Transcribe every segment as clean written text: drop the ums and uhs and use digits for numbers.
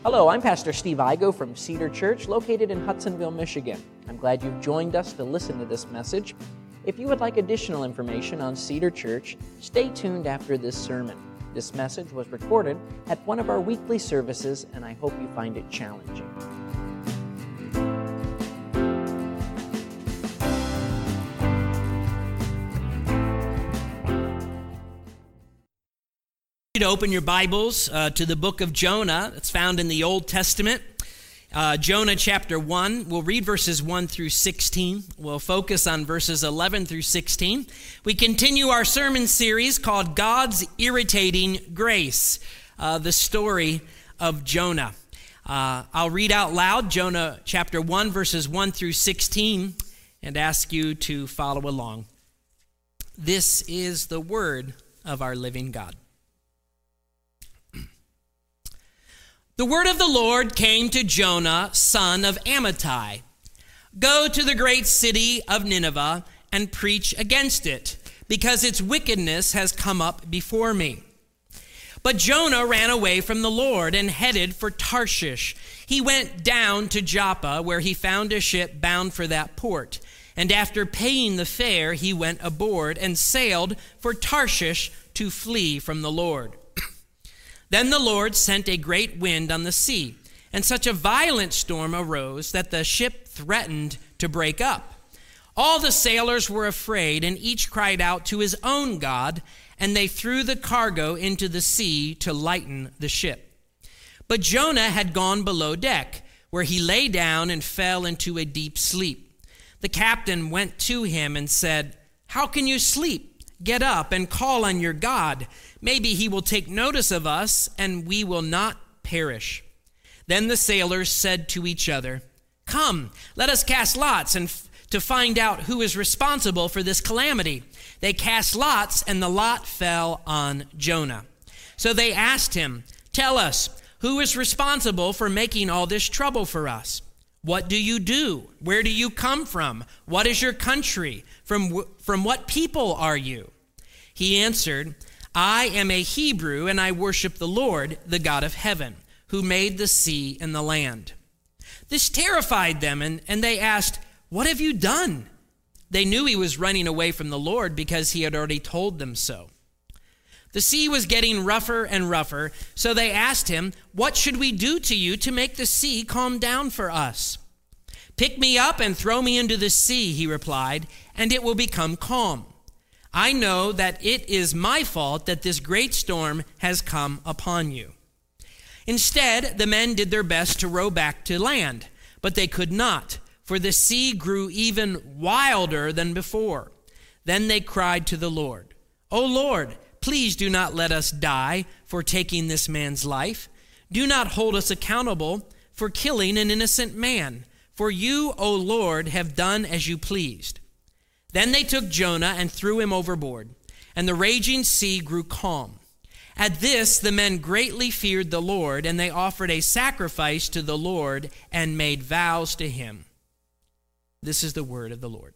Hello, I'm Pastor Steve Igo from Cedar Church, located in Hudsonville, Michigan. I'm glad you've joined us to listen to this message. If you would like additional information on Cedar Church, stay tuned after this sermon. This message was recorded at one of our weekly services, and I hope you find it challenging. To open your Bibles to the book of Jonah. It's found in the Old Testament. Jonah chapter 1. We'll read verses 1 through 16. We'll focus on verses 11 through 16. We continue our sermon series called God's Irritating Grace, the story of Jonah. I'll read out loud Jonah chapter 1, verses 1 through 16, and ask you to follow along. This is the word of our living God. The word of the Lord came to Jonah, son of Amittai. Go to the great city of Nineveh and preach against it, because its wickedness has come up before me. But Jonah ran away from the Lord and headed for Tarshish. He went down to Joppa, where he found a ship bound for that port. And after paying the fare, he went aboard and sailed for Tarshish to flee from the Lord. Then the Lord sent a great wind on the sea, and such a violent storm arose that the ship threatened to break up. All the sailors were afraid, and each cried out to his own God, and they threw the cargo into the sea to lighten the ship. But Jonah had gone below deck, where he lay down and fell into a deep sleep. The captain went to him and said, "How can you sleep? Get up and call on your God. Maybe he will take notice of us, and we will not perish." Then the sailors said to each other, "Come, let us cast lots to find out who is responsible for this calamity." They cast lots, and the lot fell on Jonah. So they asked him, "Tell us, who is responsible for making all this trouble for us? What do you do? Where do you come from? What is your country? From what people are you?" He answered, "I am a Hebrew, and I worship the Lord, the God of heaven, who made the sea and the land." This terrified them, and they asked, "What have you done?" They knew he was running away from the Lord because he had already told them so. The sea was getting rougher and rougher, so they asked him, "What should we do to you to make the sea calm down for us?" "Pick me up and throw me into the sea," he replied, "and it will become calm. I know that it is my fault that this great storm has come upon you." Instead, the men did their best to row back to land, but they could not, for the sea grew even wilder than before. Then they cried to the Lord, "O Lord, please do not let us die for taking this man's life. Do not hold us accountable for killing an innocent man, for you, O Lord, have done as you pleased." Then they took Jonah and threw him overboard, and the raging sea grew calm. At this, the men greatly feared the Lord, and they offered a sacrifice to the Lord and made vows to him. This is the word of the Lord.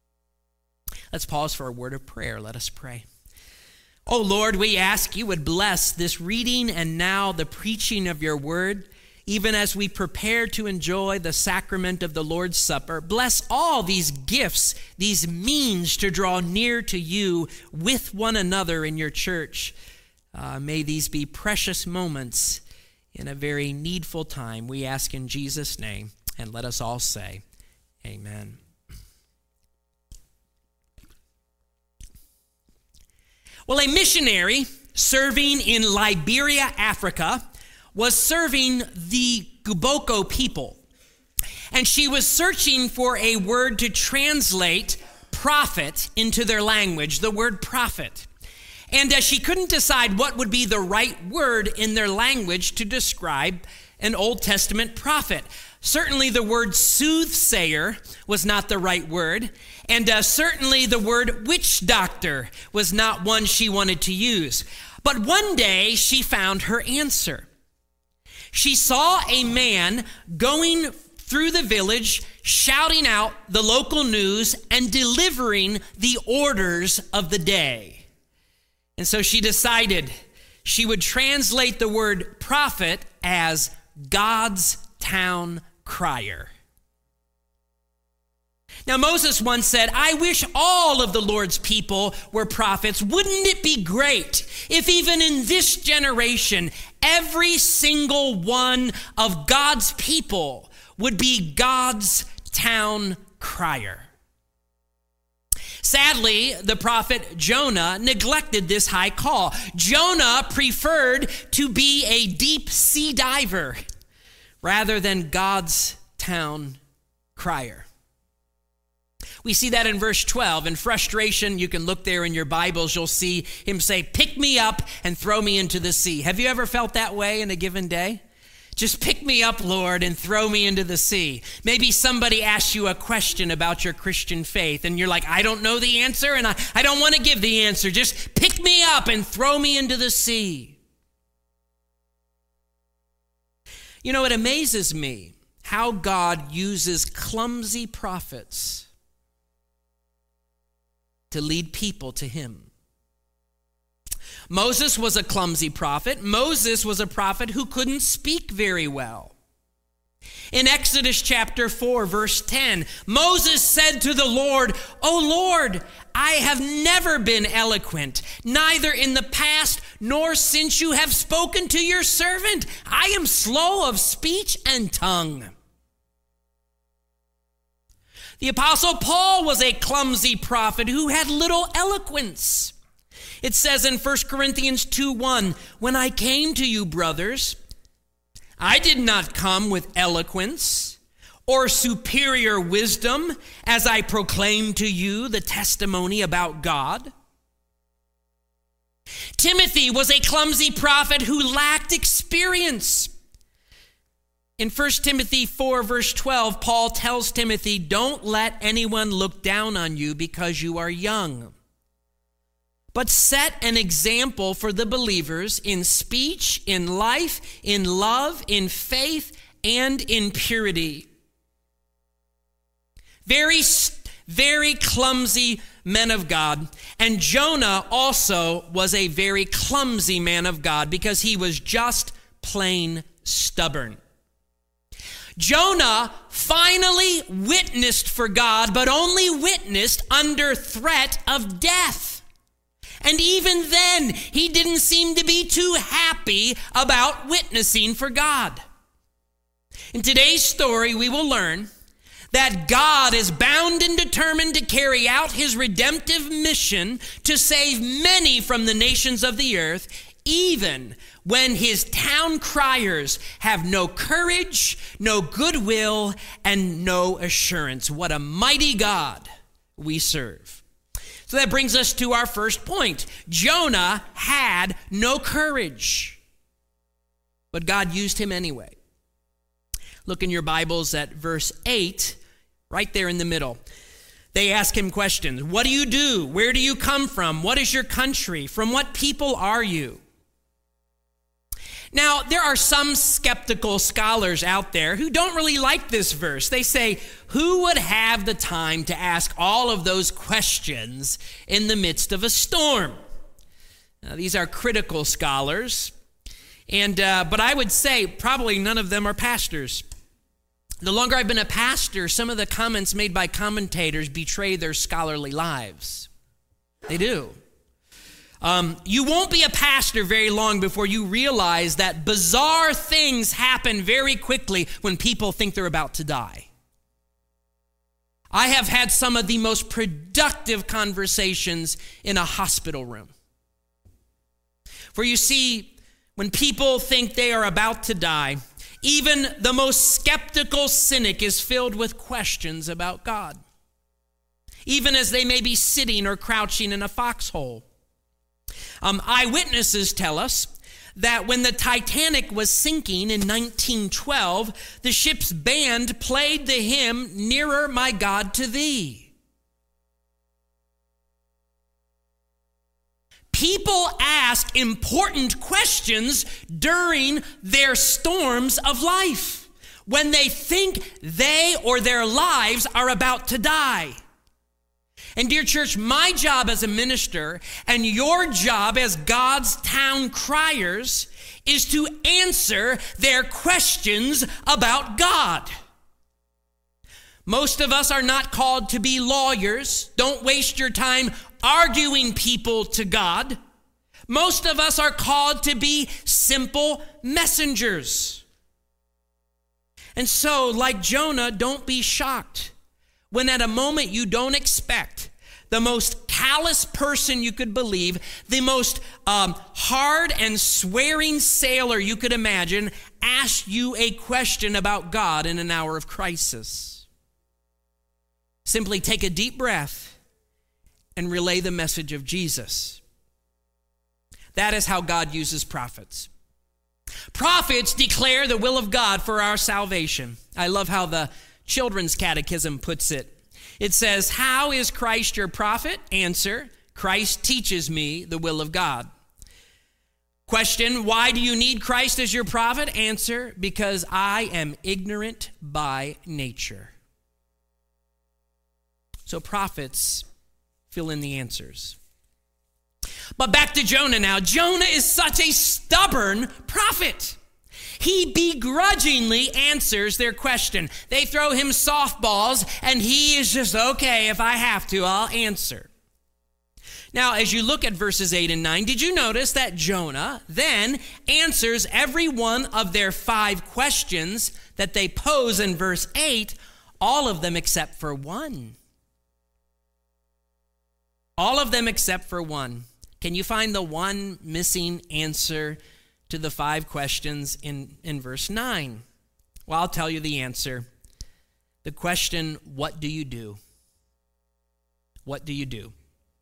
Let's pause for a word of prayer. Let us pray. Oh Lord, we ask you would bless this reading and now the preaching of your word, even as we prepare to enjoy the sacrament of the Lord's Supper. Bless all these gifts, these means to draw near to you with one another in your church. May these be precious moments in a very needful time. We ask in Jesus' name, and let us all say, amen. Well, a missionary serving in Liberia, Africa, was serving the Gboko people. And she was searching for a word to translate prophet into their language, the word prophet. And she couldn't decide what would be the right word in their language to describe an Old Testament prophet. Certainly the word soothsayer was not the right word. And certainly the word witch doctor was not one she wanted to use. But one day she found her answer. She saw a man going through the village, shouting out the local news and delivering the orders of the day. And so she decided she would translate the word prophet as God's town crier. Now, Moses once said, "I wish all of the Lord's people were prophets. Wouldn't it be great if even in this generation, every single one of God's people would be God's town crier?" Sadly, the prophet Jonah neglected this high call. Jonah preferred to be a deep sea diver rather than God's town crier. We see that in verse 12. In frustration, you can look there in your Bibles, you'll see him say, "Pick me up and throw me into the sea." Have you ever felt that way in a given day? Just pick me up, Lord, and throw me into the sea. Maybe somebody asks you a question about your Christian faith, and you're like, "I don't know the answer, and I don't want to give the answer. Just pick me up and throw me into the sea." You know, it amazes me how God uses clumsy prophets to lead people to him. Moses was a clumsy prophet. Moses was a prophet who couldn't speak very well. In Exodus chapter 4, verse 10, Moses said to the Lord, "O Lord, I have never been eloquent, neither in the past nor since you have spoken to your servant. I am slow of speech and tongue." The Apostle Paul was a clumsy prophet who had little eloquence. It says in 1 Corinthians 2:1, "When I came to you, brothers, I did not come with eloquence or superior wisdom as I proclaimed to you the testimony about God." Timothy was a clumsy prophet who lacked experience. In 1 Timothy 4, verse 12, Paul tells Timothy, "Don't let anyone look down on you because you are young, but set an example for the believers in speech, in life, in love, in faith, and in purity." Very clumsy men of God. And Jonah also was a very clumsy man of God because he was just plain stubborn. Jonah finally witnessed for God, but only witnessed under threat of death. And even then, he didn't seem to be too happy about witnessing for God. In today's story, we will learn that God is bound and determined to carry out his redemptive mission to save many from the nations of the earth, even when his town criers have no courage, no goodwill, and no assurance. What a mighty God we serve. So that brings us to our first point. Jonah had no courage, but God used him anyway. Look in your Bibles at verse 8, right there in the middle. They ask him questions. What do you do? Where do you come from? What is your country? From what people are you? Now, there are some skeptical scholars out there who don't really like this verse. They say, who would have the time to ask all of those questions in the midst of a storm? Now, these are critical scholars, but I would say probably none of them are pastors. The longer I've been a pastor, some of the comments made by commentators betray their scholarly lives. They do. You won't be a pastor very long before you realize that bizarre things happen very quickly when people think they're about to die. I have had some of the most productive conversations in a hospital room. For you see, when people think they are about to die, even the most skeptical cynic is filled with questions about God, even as they may be sitting or crouching in a foxhole. Eyewitnesses tell us that when the Titanic was sinking in 1912, the ship's band played the hymn, "Nearer, My God, to Thee." People ask important questions during their storms of life, when they think they or their lives are about to die. And dear church, my job as a minister and your job as God's town criers is to answer their questions about God. Most of us are not called to be lawyers. Don't waste your time arguing people to God. Most of us are called to be simple messengers. And so, like Jonah, don't be shocked when at a moment you don't expect, the most callous person you could believe, the most hard and swearing sailor you could imagine, asks you a question about God in an hour of crisis. Simply take a deep breath and relay the message of Jesus. That is how God uses prophets. Prophets declare the will of God for our salvation. I love how the Children's Catechism puts it. It says, how is Christ your prophet? Answer, Christ teaches me the will of God. Question, why do you need Christ as your prophet? Answer, because I am ignorant by nature. So prophets fill in the answers. But back to Jonah now. Jonah is such a stubborn prophet. He begrudgingly answers their question. They throw him softballs, and he is just, okay, if I have to, I'll answer. Now, as you look at verses 8 and 9, did you notice that Jonah then answers every one of their 5 questions that they pose in verse 8, all of them except for one? All of them except for one. Can you find the one missing answer to the 5 questions in verse 9? Well, I'll tell you the answer. The question, what do you do? What do you do?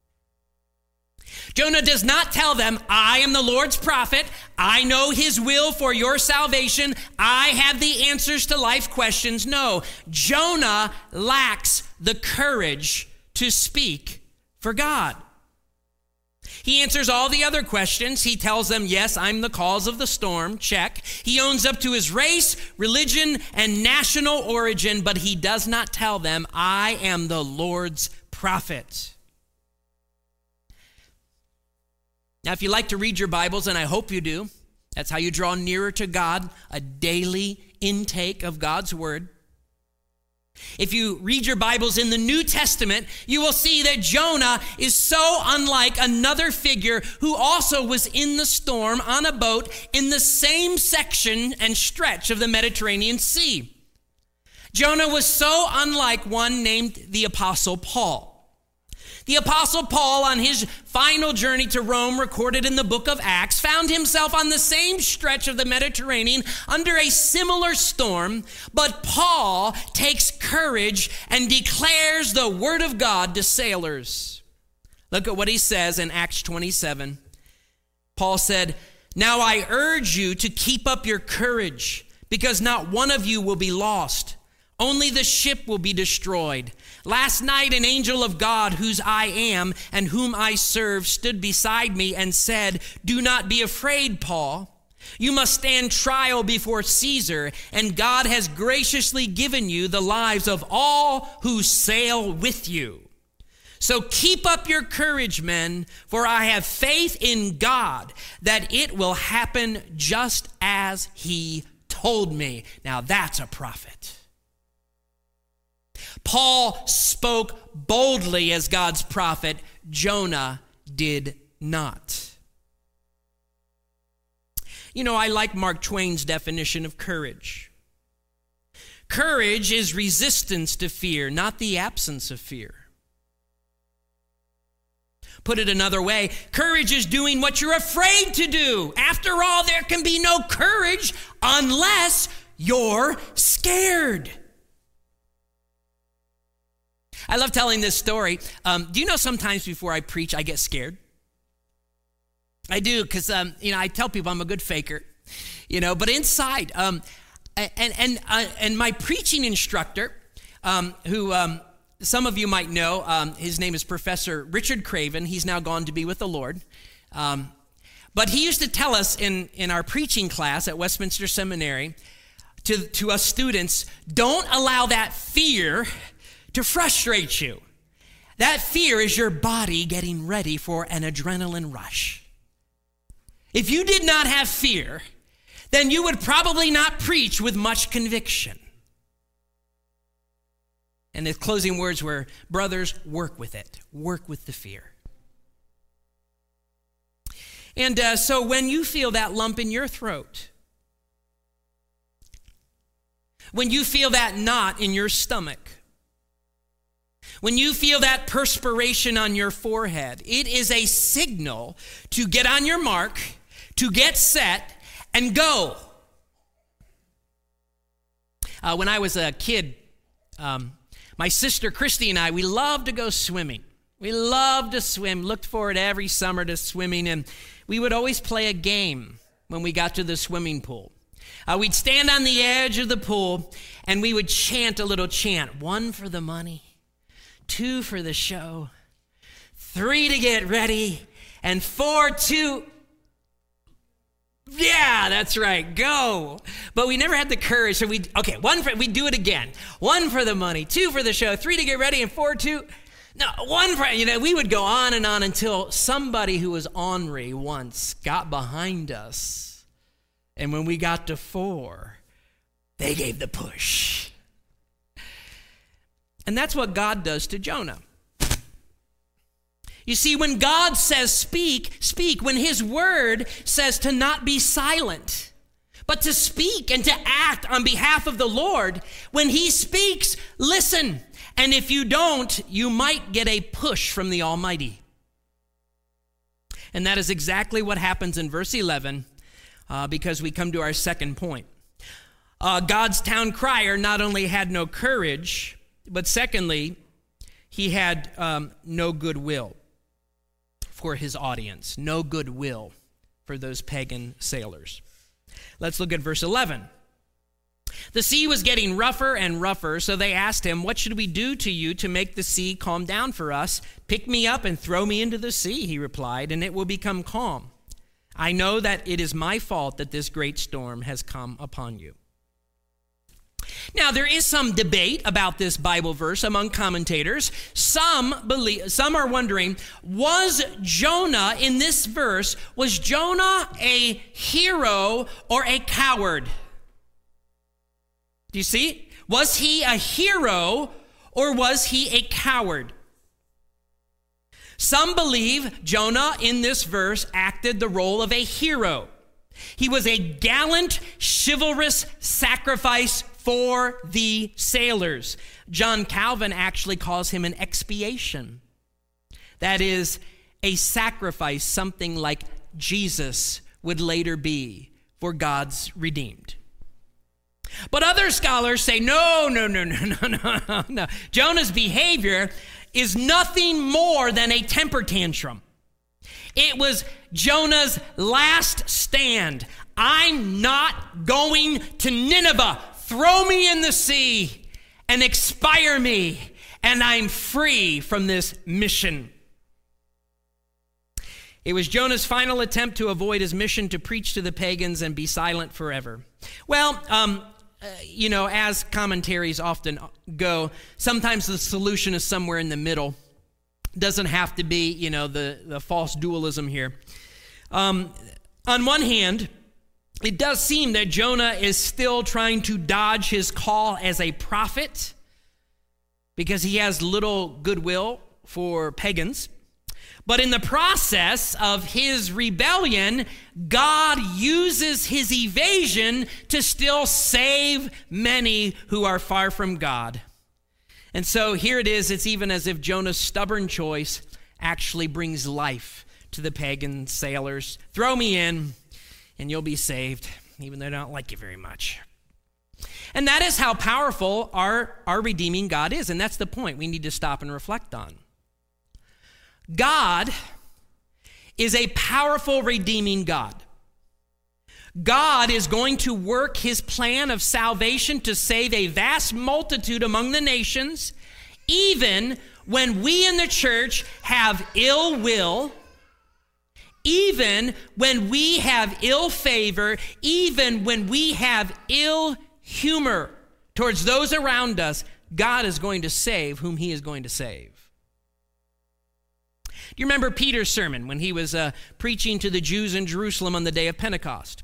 Jonah does not tell them, I am the Lord's prophet. I know his will for your salvation. I have the answers to life questions. No, Jonah lacks the courage to speak for God. He answers all the other questions. He tells them, yes, I'm the cause of the storm. Check. He owns up to his race, religion, and national origin, but he does not tell them, I am the Lord's prophet. Now, if you like to read your Bibles, and I hope you do, that's how you draw nearer to God, a daily intake of God's word. If you read your Bibles in the New Testament, you will see that Jonah is so unlike another figure who also was in the storm on a boat in the same section and stretch of the Mediterranean Sea. Jonah was so unlike one named the Apostle Paul. The Apostle Paul, on his final journey to Rome, recorded in the book of Acts, found himself on the same stretch of the Mediterranean under a similar storm, but Paul takes courage and declares the word of God to sailors. Look at what he says in Acts 27. Paul said, now I urge you to keep up your courage, because not one of you will be lost. Only the ship will be destroyed. Last night, an angel of God, whose I am and whom I serve, stood beside me and said, do not be afraid, Paul. You must stand trial before Caesar, and God has graciously given you the lives of all who sail with you. So keep up your courage, men, for I have faith in God that it will happen just as he told me. Now that's a prophet. Paul spoke boldly as God's prophet. Jonah did not. You know, I like Mark Twain's definition of courage. Courage is resistance to fear, not the absence of fear. Put it another way, courage is doing what you're afraid to do. After all, there can be no courage unless you're scared. I love telling this story. Do you know sometimes before I preach, I get scared? I do, because I tell people I'm a good faker, but inside, and my preaching instructor, who some of you might know, his name is Professor Richard Craven. He's now gone to be with the Lord. But he used to tell us in our preaching class at Westminster Seminary, to us students, don't allow that fear to frustrate you. That fear is your body getting ready for an adrenaline rush. If you did not have fear, then you would probably not preach with much conviction. And the closing words were, brothers, work with it. Work with the fear. And so when you feel that lump in your throat, when you feel that knot in your stomach, when you feel that perspiration on your forehead, it is a signal to get on your mark, to get set, and go. When I was a kid, my sister Christy and I, we loved to go swimming. We loved to swim, looked forward every summer to swimming, and we would always play a game when we got to the swimming pool. We'd stand on the edge of the pool, and we would chant a little chant. 1 for the money, 2 for the show, 3 to get ready, and 4 to... Yeah, that's right, go. But we never had the courage, so we'd do it again. 1 for the money, 2 for the show, 3 to get ready, and 4 to... No, 1 for... we would go on and on until somebody who was ornery once got behind us. And when we got to 4, they gave the push. And that's what God does to Jonah. You see, when God says speak, speak. When his word says to not be silent, but to speak and to act on behalf of the Lord, when he speaks, listen. And if you don't, you might get a push from the Almighty. And that is exactly what happens in verse 11, because we come to our second point. God's town crier not only had no courage, but secondly, he had no goodwill for his audience, no goodwill for those pagan sailors. Let's look at verse 11. The sea was getting rougher and rougher, so they asked him, "What should we do to you to make the sea calm down for us? Pick me up and throw me into the sea," he replied, "and it will become calm. I know that it is my fault that this great storm has come upon you." Now, there is some debate about this Bible verse among commentators. Some are wondering, was Jonah in this verse, was Jonah a hero or a coward? Do you see? Was he a hero or was he a coward? Some believe Jonah in this verse acted the role of a hero. He was a gallant, chivalrous sacrifice for the sailors. John Calvin actually calls him an expiation. That is a sacrifice, something like Jesus would later be for God's redeemed. But other scholars say, no. Jonah's behavior is nothing more than a temper tantrum. It was Jonah's last stand. I'm not going to Nineveh. Throw me in the sea and expire me, and I'm free from this mission. It was Jonah's final attempt to avoid his mission to preach to the pagans and be silent forever. Well, as commentaries often go, sometimes the solution is somewhere in the middle. Doesn't have to be, the false dualism here. On one hand, it does seem that Jonah is still trying to dodge his call as a prophet because he has little goodwill for pagans. But in the process of his rebellion, God uses his evasion to still save many who are far from God. And so here it is, it's even as if Jonah's stubborn choice actually brings life to the pagan sailors. Throw me in, and you'll be saved, even though I don't like you very much. And that is how powerful our redeeming God is, and that's the point we need to stop and reflect on. God is a powerful redeeming God. God is going to work his plan of salvation to save a vast multitude among the nations, even when we in the church have ill will, even when we have ill favor, even when we have ill humor towards those around us. God is going to save whom he is going to save. Do you remember Peter's sermon when he was preaching to the Jews in Jerusalem on the day of Pentecost?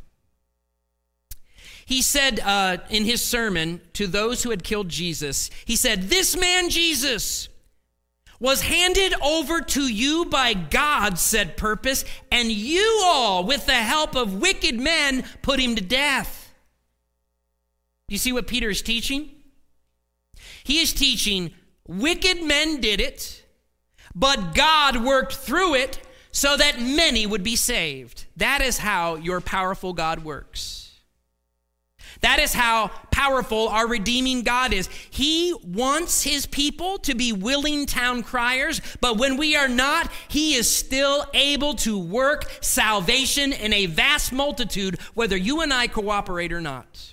He said in his sermon to those who had killed Jesus, he said, "This man Jesus was handed over to you by God," said Purpose, "and you all, with the help of wicked men, put him to death." Do you see what Peter is teaching? He is teaching wicked men did it, but God worked through it so that many would be saved. That is how your powerful God works. That is how powerful our redeeming God is. He wants his people to be willing town criers, but when we are not, he is still able to work salvation in a vast multitude, whether you and I cooperate or not.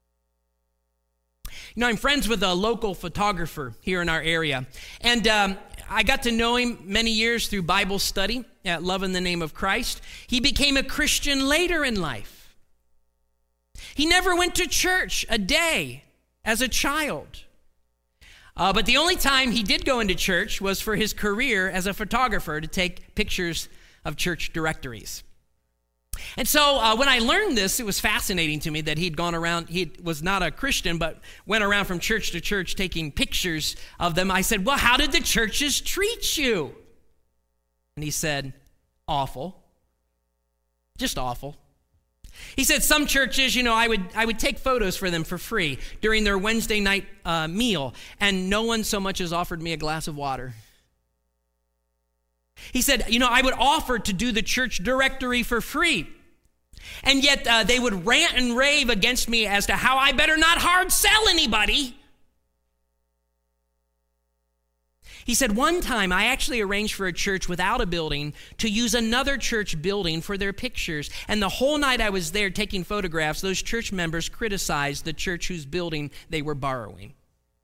You know, I'm friends with a local photographer here in our area, and I got to know him many years through Bible study at Love in the Name of Christ. He became a Christian later in life. He never went to church a day as a child. But the only time he did go into church was for his career as a photographer to take pictures of church directories. And so when I learned this, it was fascinating to me that he'd gone around, he was not a Christian, but went around from church to church taking pictures of them. I said, "Well, how did the churches treat you?" And he said, "Awful. Just awful." He said some churches, you know, I would take photos for them for free during their Wednesday night meal, and no one so much as offered me a glass of water. He said, you know, I would offer to do the church directory for free, and yet they would rant and rave against me as to how I better not hard sell anybody. He said, one time I actually arranged for a church without a building to use another church building for their pictures. And the whole night I was there taking photographs, those church members criticized the church whose building they were borrowing.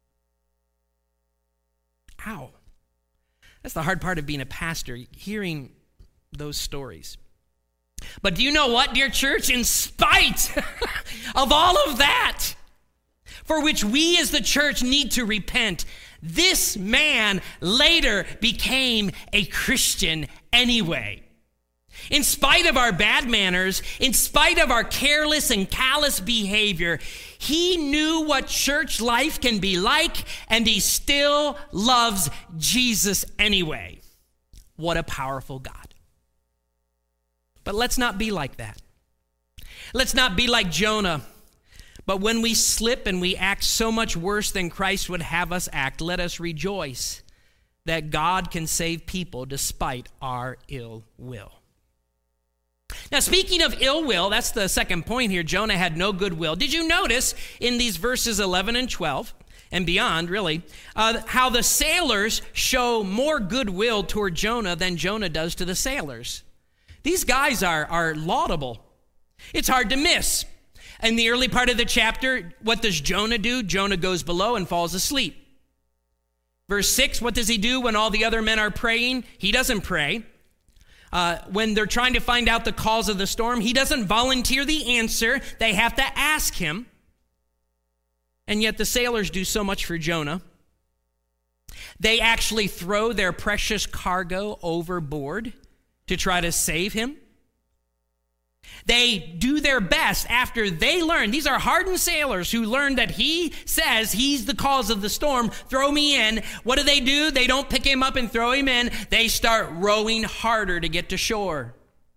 Ow. That's the hard part of being a pastor, hearing those stories. But do you know what, dear church? In spite of all of that, for which we as the church need to repent, this man later became a Christian anyway. In spite of our bad manners, in spite of our careless and callous behavior, he knew what church life can be like, and he still loves Jesus anyway. What a powerful God. But let's not be like that. Let's not be like Jonah. But when we slip and we act so much worse than Christ would have us act, let us rejoice that God can save people despite our ill will. Now, speaking of ill will, that's the second point here. Jonah had no goodwill. Did you notice in these verses 11 and 12 and beyond, really, how the sailors show more goodwill toward Jonah than Jonah does to the sailors? These guys are laudable. It's hard to miss. In the early part of the chapter, what does Jonah do? Jonah goes below and falls asleep. Verse 6, what does he do when all the other men are praying? He doesn't pray. When they're trying to find out the cause of the storm, he doesn't volunteer the answer. They have to ask him. And yet the sailors do so much for Jonah. They actually throw their precious cargo overboard to try to save him. They do their best after they learn. These are hardened sailors who learned that he says he's the cause of the storm. Throw me in. What do? They don't pick him up and throw him in. They start rowing harder to get to shore.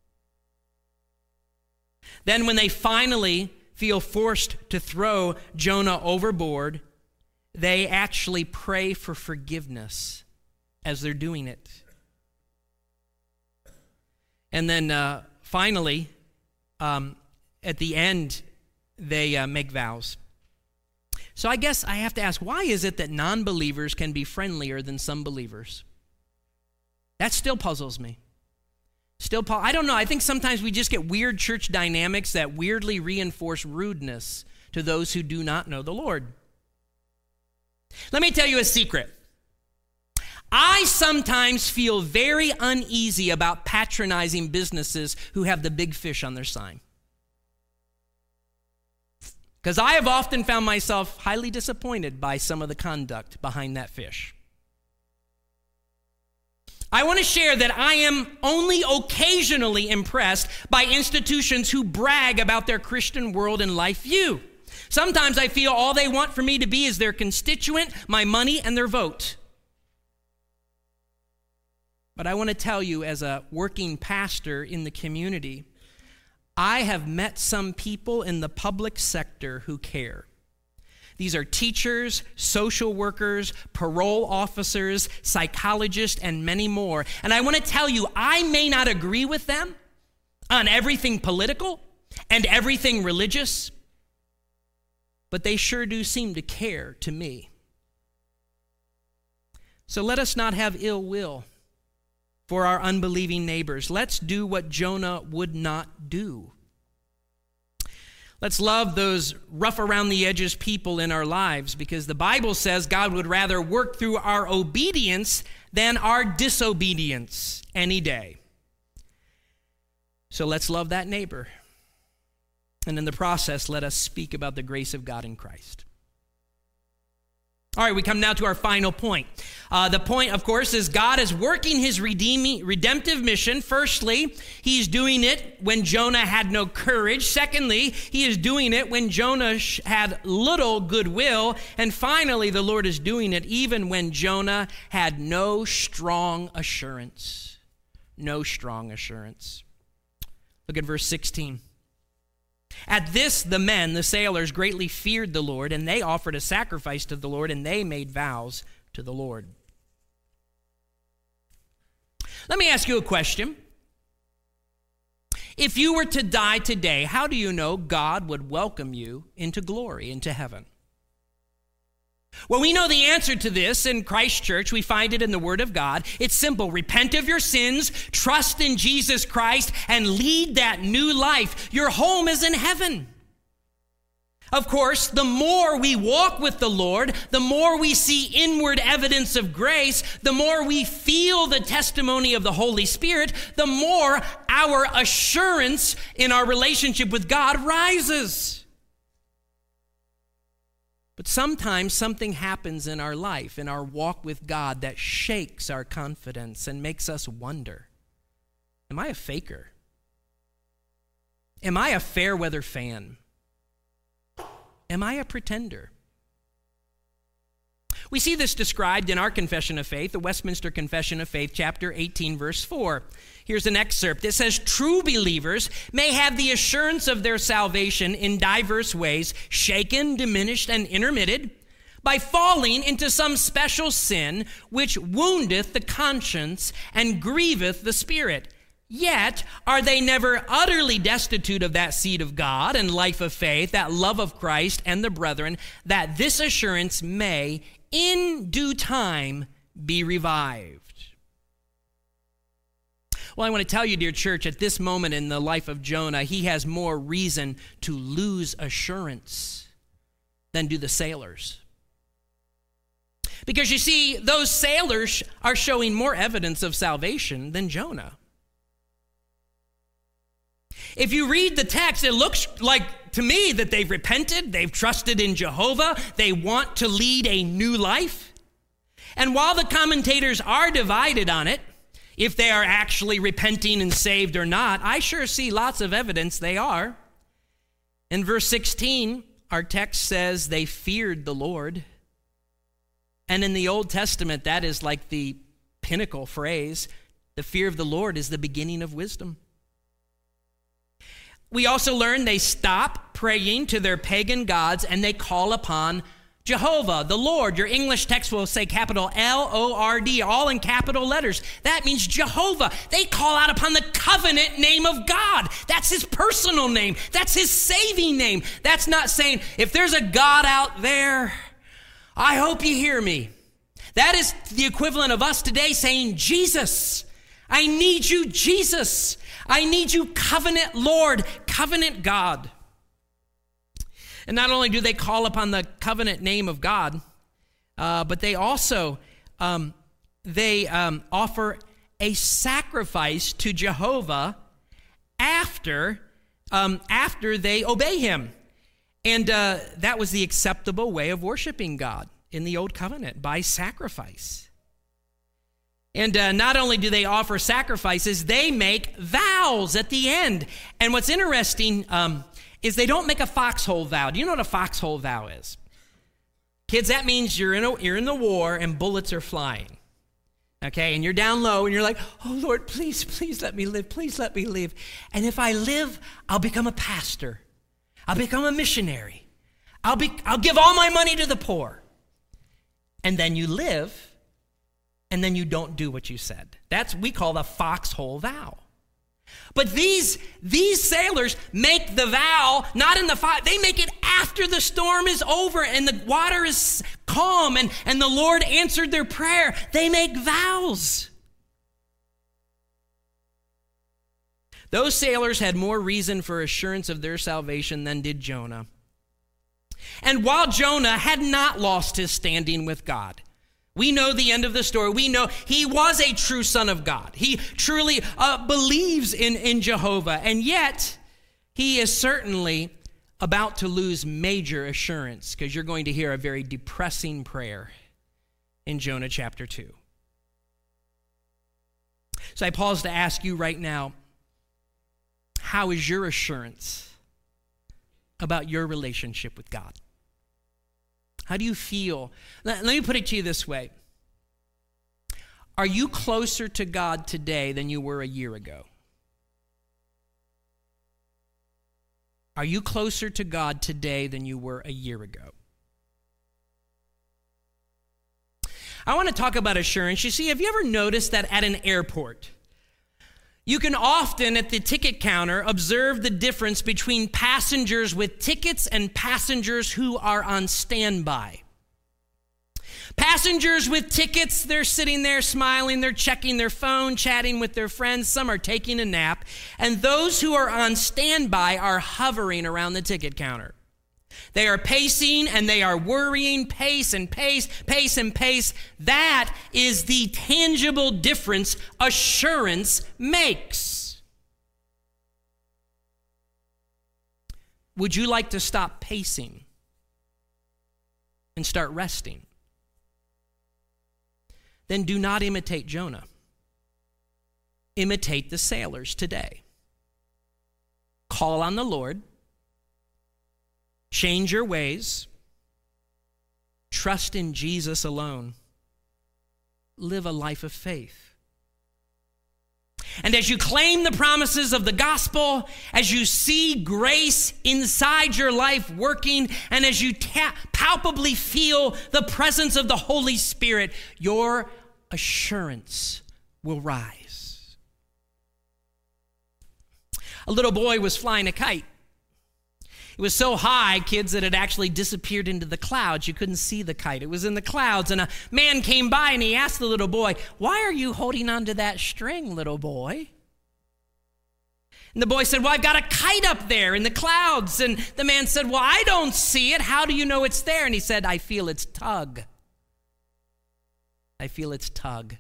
Then when they finally feel forced to throw Jonah overboard, they actually pray for forgiveness as they're doing it. And then finally, at the end, they make vows. So I guess I have to ask, why is it that non-believers can be friendlier than some believers? That still puzzles me. I don't know. I think sometimes we just get weird church dynamics that weirdly reinforce rudeness to those who do not know the Lord. Let me tell you a secret. I sometimes feel very uneasy about patronizing businesses who have the big fish on their sign. Because I have often found myself highly disappointed by some of the conduct behind that fish. I want to share that I am only occasionally impressed by institutions who brag about their Christian world and life view. Sometimes I feel all they want for me to be is their constituent, my money, and their vote. But I want to tell you, as a working pastor in the community, I have met some people in the public sector who care. These are teachers, social workers, parole officers, psychologists, and many more. And I want to tell you, I may not agree with them on everything political and everything religious, but they sure do seem to care to me. So let us not have ill will for our unbelieving neighbors. Let's do what Jonah would not do. Let's love those rough around the edges people in our lives, because the Bible says God would rather work through our obedience than our disobedience any day. So let's love that neighbor. And in the process, let us speak about the grace of God in Christ. All right, we come now to our final point. The point, of course, is God is working his redemptive mission. Firstly, he's doing it when Jonah had no courage. Secondly, he is doing it when Jonah had little goodwill. And finally, the Lord is doing it even when Jonah had no strong assurance. No strong assurance. Look at verse 16. At this, the men, the sailors, greatly feared the Lord, and they offered a sacrifice to the Lord, and they made vows to the Lord. Let me ask you a question. If you were to die today, how do you know God would welcome you into glory, into heaven? Well, we know the answer to this in Christ Church. We find it in the Word of God. It's simple. Repent of your sins, trust in Jesus Christ, and lead that new life. Your home is in heaven. Of course, the more we walk with the Lord, the more we see inward evidence of grace, the more we feel the testimony of the Holy Spirit, the more our assurance in our relationship with God rises. But sometimes something happens in our life, in our walk with God, that shakes our confidence and makes us wonder, am I a faker? Am I a fair weather fan? Am I a pretender? We see this described in our Confession of Faith, the Westminster Confession of Faith, chapter 18, verse 4. Here's an excerpt. It says, true believers may have the assurance of their salvation in diverse ways, shaken, diminished, and intermitted, by falling into some special sin which woundeth the conscience and grieveth the spirit. Yet are they never utterly destitute of that seed of God and life of faith, that love of Christ and the brethren, that this assurance may in due time be revived. Well, I want to tell you, dear church, at this moment in the life of Jonah, he has more reason to lose assurance than do the sailors. Because you see, those sailors are showing more evidence of salvation than Jonah. If you read the text, it looks like to me that they've repented, they've trusted in Jehovah, they want to lead a new life. And while the commentators are divided on it, if they are actually repenting and saved or not, I sure see lots of evidence they are. In verse 16, our text says they feared the Lord. And in the Old Testament, that is like the pinnacle phrase. The fear of the Lord is the beginning of wisdom. We also learn they stop praying to their pagan gods and they call upon Jehovah, the Lord. Your English text will say capital L-O-R-D, all in capital letters. That means Jehovah. They call out upon the covenant name of God. That's his personal name. That's his saving name. That's not saying, if there's a God out there, I hope you hear me. That is the equivalent of us today saying, Jesus, I need you, Jesus. I need you, covenant Lord, covenant God. And not only do they call upon the covenant name of God, but they also offer a sacrifice to Jehovah after they obey him. And that was the acceptable way of worshiping God in the Old Covenant, by sacrifice. And not only do they offer sacrifices, they make vows at the end. And what's interesting is they don't make a foxhole vow. Do you know what a foxhole vow is? Kids, that means you're in the war and bullets are flying. Okay, and you're down low and you're like, oh Lord, please let me live. Please let me live. And if I live, I'll become a pastor. I'll become a missionary. I'll give all my money to the poor. And then you live. And then you don't do what you said. We call the foxhole vow. But these sailors make the vow not in the fire. They make it after the storm is over and the water is calm and the Lord answered their prayer. They make vows. Those sailors had more reason for assurance of their salvation than did Jonah. And while Jonah had not lost his standing with God, we know the end of the story. We know he was a true son of God. He truly believes in Jehovah. And yet, he is certainly about to lose major assurance, because you're going to hear a very depressing prayer in Jonah chapter 2. So I pause to ask you right now, how is your assurance about your relationship with God? How do you feel? Let me put it to you this way. Are you closer to God today than you were a year ago? Are you closer to God today than you were a year ago? I want to talk about assurance. You see, have you ever noticed that at an airport, you can often at the ticket counter observe the difference between passengers with tickets and passengers who are on standby. Passengers with tickets, they're sitting there smiling, they're checking their phone, chatting with their friends, some are taking a nap, and those who are on standby are hovering around the ticket counter. They are pacing and they are worrying, pace and pace, pace and pace. That is the tangible difference assurance makes. Would you like to stop pacing and start resting? Then do not imitate Jonah. Imitate the sailors today. Call on the Lord. Change your ways. Trust in Jesus alone. Live a life of faith. And as you claim the promises of the gospel, as you see grace inside your life working, and as you palpably feel the presence of the Holy Spirit, your assurance will rise. A little boy was flying a kite. It was so high, kids, that it actually disappeared into the clouds. You couldn't see the kite. It was in the clouds, and a man came by, and he asked the little boy, "Why are you holding onto that string, little boy?" And the boy said, "Well, I've got a kite up there in the clouds." And the man said, "Well, I don't see it. How do you know it's there?" And he said, "I feel its tug. I feel its tug."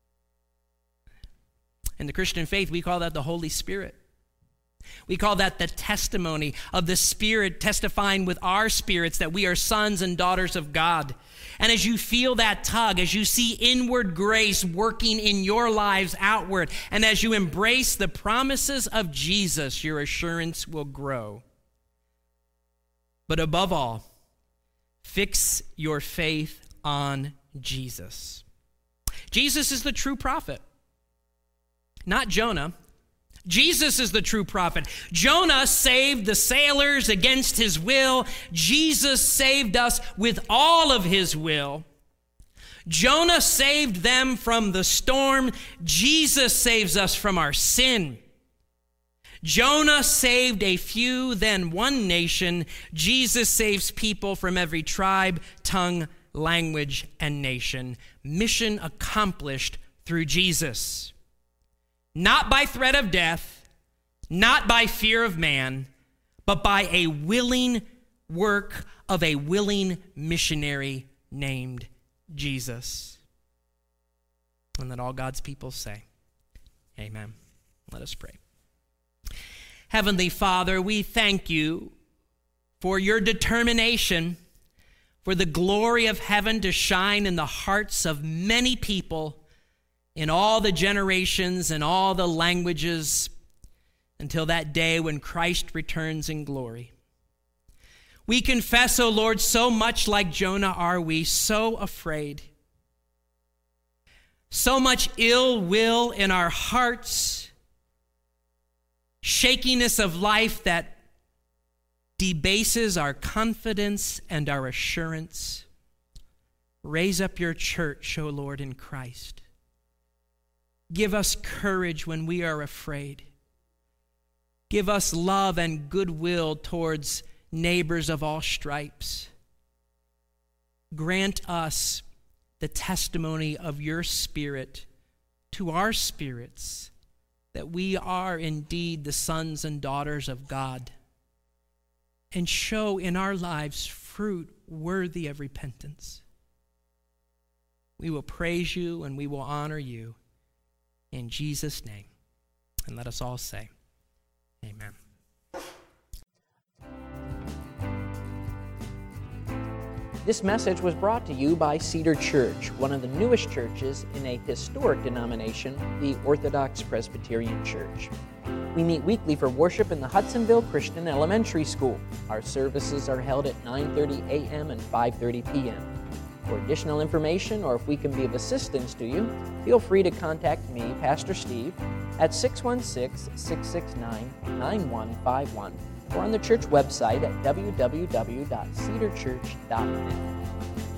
In the Christian faith, we call that the Holy Spirit. We call that the testimony of the Spirit testifying with our spirits that we are sons and daughters of God. And as you feel that tug, as you see inward grace working in your lives outward, and as you embrace the promises of Jesus, your assurance will grow. But above all, fix your faith on Jesus. Jesus is the true prophet, not Jonah. Jesus is the true prophet. Jonah saved the sailors against his will. Jesus saved us with all of his will. Jonah saved them from the storm. Jesus saves us from our sin. Jonah saved a few, then one nation. Jesus saves people from every tribe, tongue, language, and nation. Mission accomplished through Jesus. Not by threat of death, not by fear of man, but by a willing work of a willing missionary named Jesus. And let all God's people say, amen. Let us pray. Heavenly Father, we thank you for your determination, for the glory of heaven to shine in the hearts of many people in all the generations and all the languages until that day when Christ returns in glory. We confess, O Lord, so much like Jonah are we, so afraid. So much ill will in our hearts, shakiness of life that debases our confidence and our assurance. Raise up your church, O Lord, in Christ. Give us courage when we are afraid. Give us love and goodwill towards neighbors of all stripes. Grant us the testimony of your Spirit to our spirits that we are indeed the sons and daughters of God, and show in our lives fruit worthy of repentance. We will praise you and we will honor you in Jesus' name. And let us all say, amen. This message was brought to you by Cedar Church, one of the newest churches in a historic denomination, the Orthodox Presbyterian Church. We meet weekly for worship in the Hudsonville Christian Elementary School. Our services are held at 9:30 a.m. and 5:30 p.m. For additional information, or if we can be of assistance to you, feel free to contact me, Pastor Steve, at 616-669-9151, or on the church website at www.cedarchurch.net.